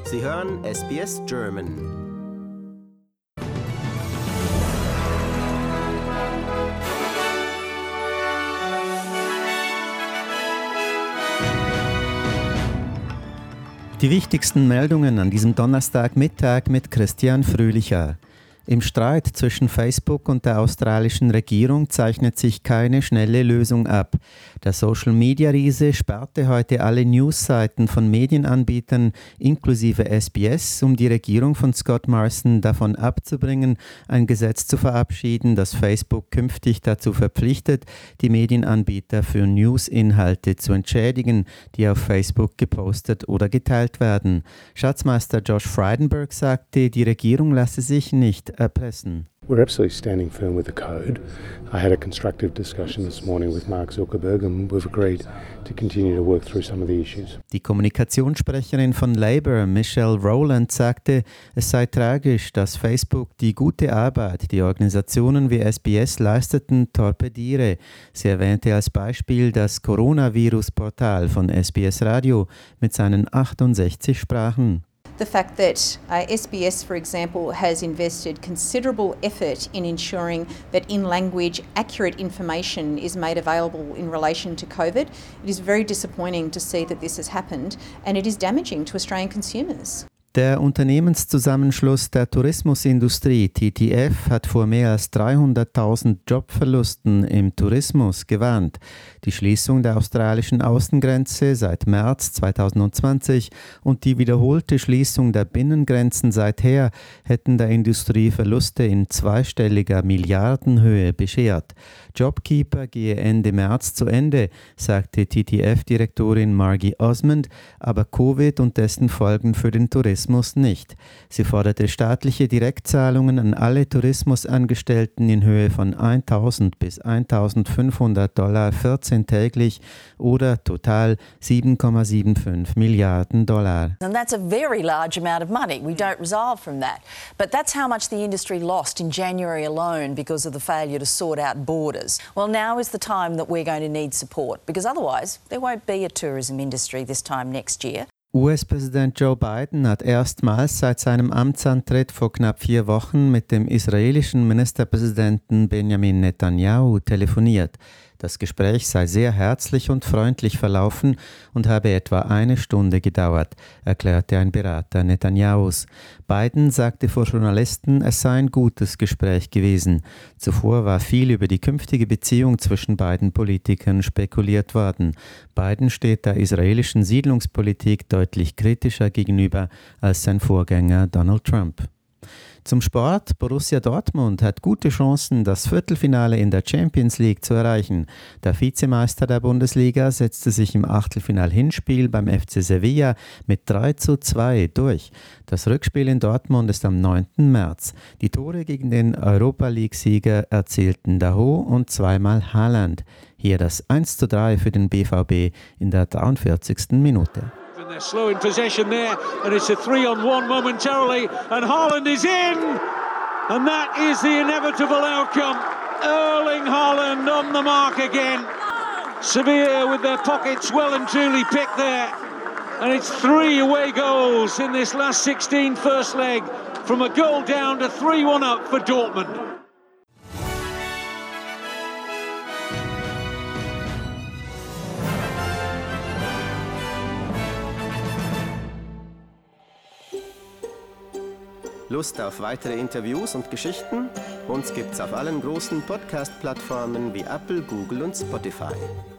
Sie hören SBS German. Die wichtigsten Meldungen an diesem Donnerstagmittag mit Christian Fröhlicher. Im Streit zwischen Facebook und der australischen Regierung zeichnet sich keine schnelle Lösung ab. Der Social-Media-Riese sperrte heute alle Newsseiten von Medienanbietern inklusive SBS, um die Regierung von Scott Morrison davon abzubringen, ein Gesetz zu verabschieden, das Facebook künftig dazu verpflichtet, die Medienanbieter für News-Inhalte zu entschädigen, die auf Facebook gepostet oder geteilt werden. Schatzmeister Josh Frydenberg sagte, die Regierung lasse sich nicht erpressen. We're absolutely standing firm with the code. I had a constructive discussion this morning with Mark Zuckerberg and we've agreed to continue to work through some of the issues. Die Kommunikationssprecherin von Labour, Michelle Rowland, sagte, es sei tragisch, dass Facebook die gute Arbeit, die Organisationen wie SBS leisteten, torpediere. Sie erwähnte als Beispiel das Coronavirus-Portal von SBS Radio mit seinen 68 Sprachen. The fact that SBS, for example, has invested considerable effort in ensuring that in-language accurate information is made available in relation to COVID. It is very disappointing to see that this has happened and it is damaging to Australian consumers. Der Unternehmenszusammenschluss der Tourismusindustrie, TTF, hat vor mehr als 300.000 Jobverlusten im Tourismus gewarnt. Die Schließung der australischen Außengrenze seit März 2020 und die wiederholte Schließung der Binnengrenzen seither hätten der Industrie Verluste in zweistelliger Milliardenhöhe beschert. JobKeeper gehe Ende März zu Ende, sagte TTF-Direktorin Margie Osmond, aber Covid und dessen Folgen für den Tourismus nicht. Sie forderte staatliche Direktzahlungen an alle Tourismusangestellten in Höhe von $1.000 bis $1.500 14-täglich oder total $7,75 Milliarden. And that's a very large amount of money. We don't resolve from that. But that's how much the industry lost in January alone because of the failure to sort out borders. Well, now is the time that we're going to need support because otherwise there won't be a tourism industry this time next year. US-Präsident Joe Biden hat erstmals seit seinem Amtsantritt vor knapp 4 Wochen mit dem israelischen Ministerpräsidenten Benjamin Netanyahu telefoniert. Das Gespräch sei sehr herzlich und freundlich verlaufen und habe etwa 1 Stunde gedauert, erklärte ein Berater Netanyahus. Biden sagte vor Journalisten, es sei ein gutes Gespräch gewesen. Zuvor war viel über die künftige Beziehung zwischen beiden Politikern spekuliert worden. Biden steht der israelischen Siedlungspolitik deutlich kritischer gegenüber als sein Vorgänger Donald Trump. Zum Sport. Borussia Dortmund hat gute Chancen, das Viertelfinale in der Champions League zu erreichen. Der Vizemeister der Bundesliga setzte sich im Achtelfinal-Hinspiel beim FC Sevilla mit 3:2 durch. Das Rückspiel in Dortmund ist am 9. März. Die Tore gegen den Europa-League-Sieger erzielten Daho und zweimal Haaland. Hier das 1:3 für den BVB in der 43. Minute. And they're slow in possession there, and it's a 3-on-1 momentarily, and Haaland is in, and that is the inevitable outcome. Erling Haaland on the mark again. Sevilla with their pockets well and truly picked there, and it's 3 away goals in this last 16 first leg, from a goal down to 3-1 up for Dortmund. Lust auf weitere Interviews und Geschichten? Uns gibt's auf allen großen Podcast-Plattformen wie Apple, Google und Spotify.